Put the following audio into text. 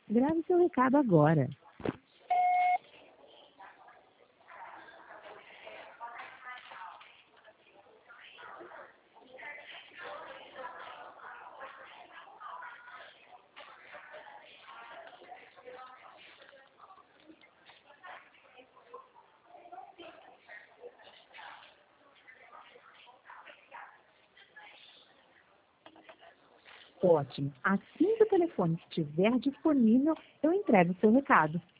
Grave seu recado agora. Ótimo. Assim que o telefone estiver disponível, eu entrego o seu recado.